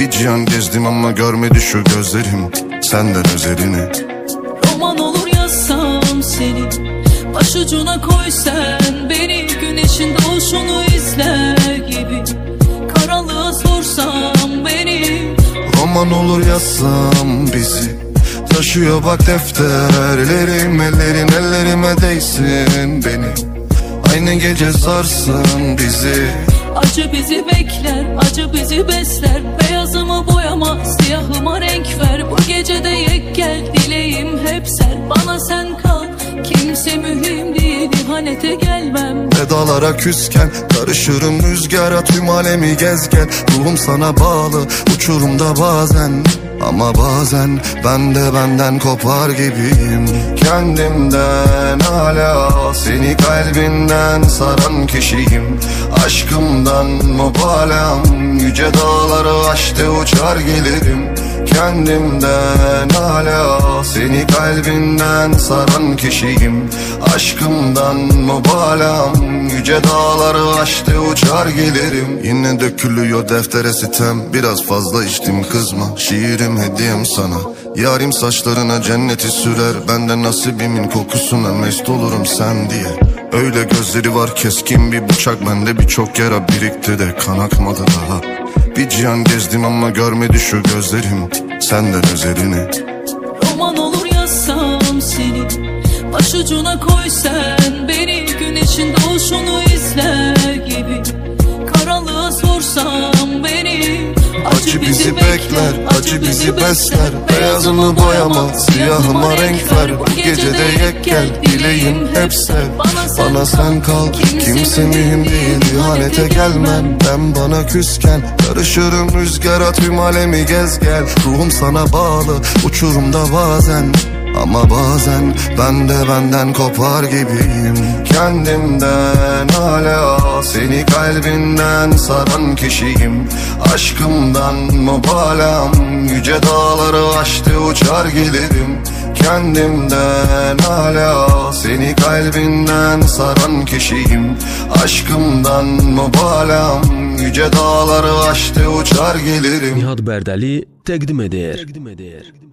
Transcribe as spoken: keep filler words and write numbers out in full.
Bir cihan gezdim ama görmedi şu gözlerim senden özelini. Roman olur yazsam seni, başucuna koy sen beni, güneşin doğuşunu izler gibi karanlığa sorsam beni. Roman olur yazsam bizi, taşıyor bak defterlerim, ellerin ellerime değsin beni, aynı gece sarsın bizi. Acı bizi bekler, acı bizi besler, beyazımı boyama, siyahıma renk ver. Bu gecede yek gel, dileğim hep sen, bana sen kal, kimse mühim değil, ihanete gelmem. Vedalara küsken karışırım rüzgara, tüm alemi gez gel. Ruhum sana bağlı uçurumda bazen, ama bazen ben de benden kopar gibiyim. Kendimden hala seni kalbinden saran kişiyim. Aşkımdan mübalağım, yüce dağları aştı uçar gelirim. Kendimden hala seni kalbinden saran kişiyim. Aşkımdan mübalağım, yüce dağları aştı uçar gelirim. Yine dökülüyor deftere sitem, biraz fazla içtim kızma, şiirim hediyem sana. Yarim saçlarına cenneti sürer, ben de nasibimin kokusuna mest olurum sen diye. Öyle gözleri var keskin bir bıçak, bende birçok yara birikti de kan akmadı daha. Bir cihan gezdim ama görmedi şu gözlerim senden özelini. Roman olur yazsam seni, başucuna koy sen beni, güneşin doğuşunu izler gibi karanlığa sorsam beni. Acı bizi bekler, acı bizi besler, beyazımı boyama, siyahıma renk ver. Bu gecede yek gel, dileğim hep sev, bana sen kal, kimse mühim değil, ihanete gelmem. Ben bana küsken karışırım rüzgara, tüm alemi gez gel. Ruhum sana bağlı uçurumda bazen, ama bazen ben de benden kopar gibiyim. Kendimden hala seni kalbinden saran kişiyim. Aşkımdan mübalağım, yüce dağları aştı uçar gelirim. Kendimden hala seni kalbinden saran kişiyim. Aşkımdan mübalağım, yüce dağları aştı uçar gelirim. Nihat Bərdəli təqdim edir.